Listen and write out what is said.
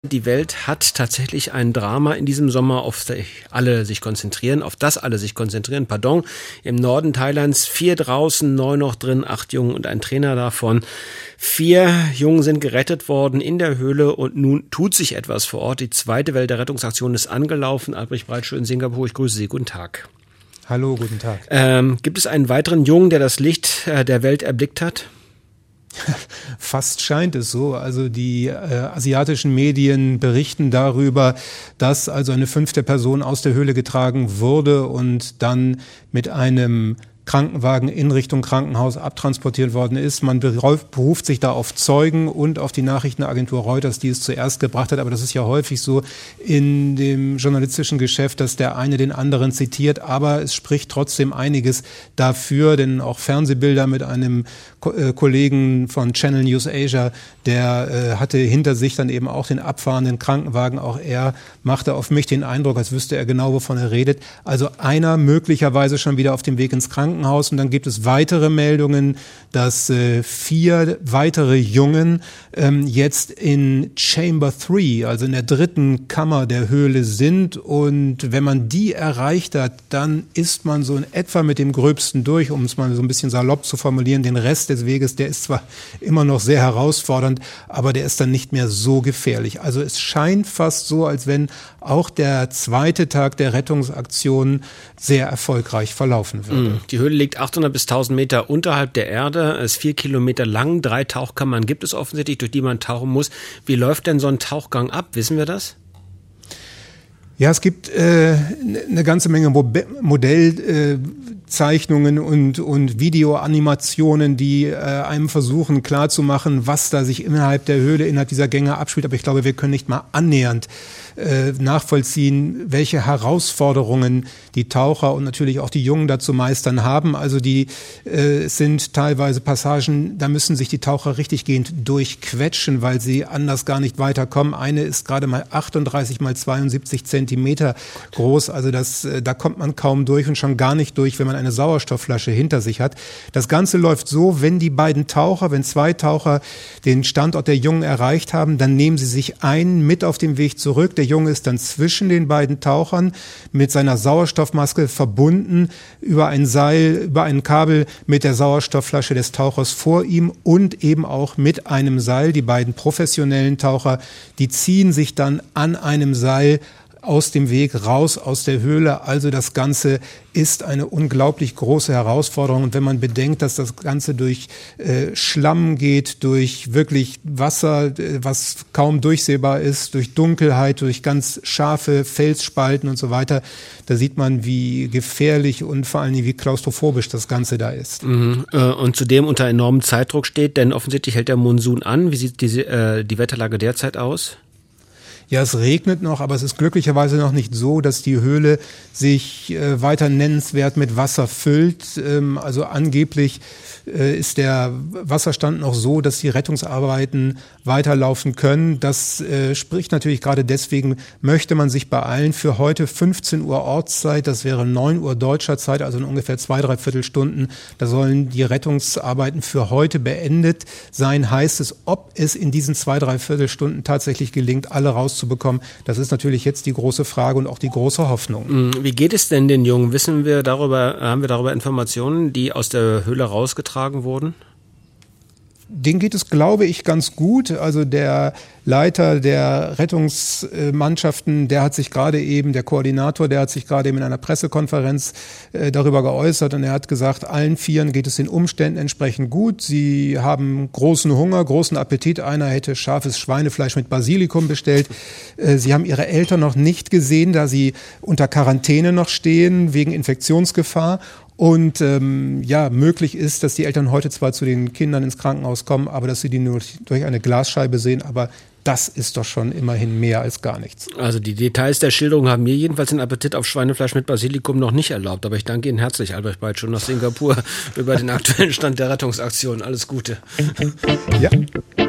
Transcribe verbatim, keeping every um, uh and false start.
Die Welt hat tatsächlich ein Drama in diesem Sommer, auf das alle sich konzentrieren, auf das alle sich konzentrieren, pardon. Im Norden Thailands vier draußen, neun noch drin, acht Jungen und ein Trainer davon. Vier Jungen sind gerettet worden in der Höhle und nun tut sich etwas vor Ort. Die zweite Welle der Rettungsaktion ist angelaufen. Albrecht Breitschuh in Singapur, ich grüße Sie. Guten Tag. Hallo, guten Tag. Ähm, gibt es einen weiteren Jungen, der das Licht äh, der Welt erblickt hat? Fast scheint es so. Also die äh, asiatischen Medien berichten darüber, dass also eine fünfte Person aus der Höhle getragen wurde und dann mit einem Krankenwagen in Richtung Krankenhaus abtransportiert worden ist. Man beruft sich da auf Zeugen und auf die Nachrichtenagentur Reuters, die es zuerst gebracht hat. Aber das ist ja häufig so in dem journalistischen Geschäft, dass der eine den anderen zitiert. Aber es spricht trotzdem einiges dafür, denn auch Fernsehbilder mit einem Ko- äh, Kollegen von Channel News Asia, der äh, hatte hinter sich dann eben auch den abfahrenden Krankenwagen. Auch er machte auf mich den Eindruck, als wüsste er genau, wovon er redet. Also einer möglicherweise schon wieder auf dem Weg ins Krankenhaus. Und dann gibt es weitere Meldungen, dass äh, vier weitere Jungen ähm, jetzt in Chamber drei, also in der dritten Kammer der Höhle sind. Und wenn man die erreicht hat, dann ist man so in etwa mit dem Gröbsten durch, um es mal so ein bisschen salopp zu formulieren. Den Rest des Weges, der ist zwar immer noch sehr herausfordernd, aber der ist dann nicht mehr so gefährlich. Also es scheint fast so, als wenn auch der zweite Tag der Rettungsaktion sehr erfolgreich verlaufen würde. Die Höhle liegt achthundert bis tausend Meter unterhalb der Erde, ist vier Kilometer lang, drei Tauchkammern gibt es offensichtlich, durch die man tauchen muss. Wie läuft denn so ein Tauchgang ab? Wissen wir das? Ja, es gibt äh, eine ganze Menge Mo- Modellzeichnungen äh, und, und Videoanimationen, die äh, einem versuchen klarzumachen, was da sich innerhalb der Höhle, innerhalb dieser Gänge abspielt. Aber ich glaube, wir können nicht mal annähernd äh, nachvollziehen, welche Herausforderungen die Taucher und natürlich auch die Jungen da zu meistern haben. Also die äh, sind teilweise Passagen, da müssen sich die Taucher richtiggehend durchquetschen, weil sie anders gar nicht weiterkommen. Eine ist gerade mal achtunddreißig mal zweiundsiebzig Zentimeter groß, also das, da kommt man kaum durch und schon gar nicht durch, wenn man eine Sauerstoffflasche hinter sich hat. Das Ganze läuft so, wenn die beiden Taucher, wenn zwei Taucher den Standort der Jungen erreicht haben, dann nehmen sie sich einen mit auf dem Weg zurück. Der Junge ist dann zwischen den beiden Tauchern mit seiner Sauerstoffmaske verbunden über ein Seil, über ein Kabel mit der Sauerstoffflasche des Tauchers vor ihm und eben auch mit einem Seil. Die beiden professionellen Taucher, die ziehen sich dann an einem Seil aus dem Weg raus aus der Höhle. Also das Ganze ist eine unglaublich große Herausforderung. Und wenn man bedenkt, dass das Ganze durch äh, Schlamm geht, durch wirklich Wasser, äh, was kaum durchsehbar ist, durch Dunkelheit, durch ganz scharfe Felsspalten und so weiter, da sieht man, wie gefährlich und vor allen Dingen wie klaustrophobisch das Ganze da ist. Mhm. Und zudem unter enormem Zeitdruck steht, denn offensichtlich hält der Monsun an. Wie sieht die, äh, die Wetterlage derzeit aus? Ja, es regnet noch, aber es ist glücklicherweise noch nicht so, dass die Höhle sich äh, weiter nennenswert mit Wasser füllt. Ähm, also angeblich äh, ist der Wasserstand noch so, dass die Rettungsarbeiten weiterlaufen können. Das äh, spricht natürlich gerade deswegen, möchte man sich beeilen. Für heute fünfzehn Uhr Ortszeit, das wäre neun Uhr deutscher Zeit, also in ungefähr zwei, drei Viertelstunden. Da sollen die Rettungsarbeiten für heute beendet sein. Heißt es, ob es in diesen zwei, drei Viertelstunden tatsächlich gelingt, alle rauszubekommen, das ist natürlich jetzt die große Frage und auch die große Hoffnung. Wie geht es denn den Jungen? Wissen wir darüber, haben wir darüber Informationen, die aus der Höhle rausgetragen wurden? Denen geht es, glaube ich, ganz gut. Also der Leiter der Rettungsmannschaften, der hat sich gerade eben, der Koordinator, der hat sich gerade eben in einer Pressekonferenz äh, darüber geäußert und er hat gesagt, allen Vieren geht es den Umständen entsprechend gut. Sie haben großen Hunger, großen Appetit. Einer hätte scharfes Schweinefleisch mit Basilikum bestellt. Äh, sie haben ihre Eltern noch nicht gesehen, da sie unter Quarantäne noch stehen, wegen Infektionsgefahr. Und ähm, ja, möglich ist, dass die Eltern heute zwar zu den Kindern ins Krankenhaus kommen, aber dass sie die nur durch eine Glasscheibe sehen, aber das ist doch schon immerhin mehr als gar nichts. Also die Details der Schilderung haben mir jedenfalls den Appetit auf Schweinefleisch mit Basilikum noch nicht erlaubt. Aber ich danke Ihnen herzlich, Albrecht Breitschuh, nach Singapur über den aktuellen Stand der Rettungsaktion. Alles Gute. Ja.